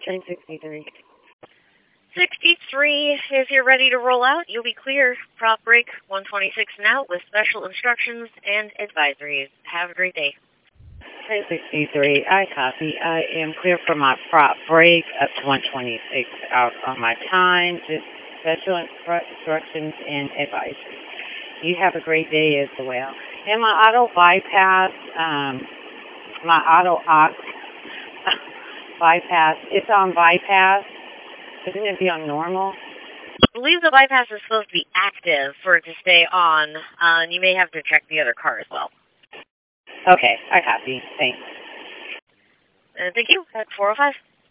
963. 63, if you're ready to roll out, you'll be clear. Prop break 126 now with special instructions and advisories. Have a great day. 1063, I copy. I am clear for my prop break up to 126 out on my time. Just special instructions and advisories. You have a great day as well. And my auto bypass, my auto aux bypass, it's on bypass. Shouldn't it be on normal? I believe the bypass is supposed to be active for it to stay on, and you may have to check the other car as well. Okay, I copy. Thanks. Thank you. At 405.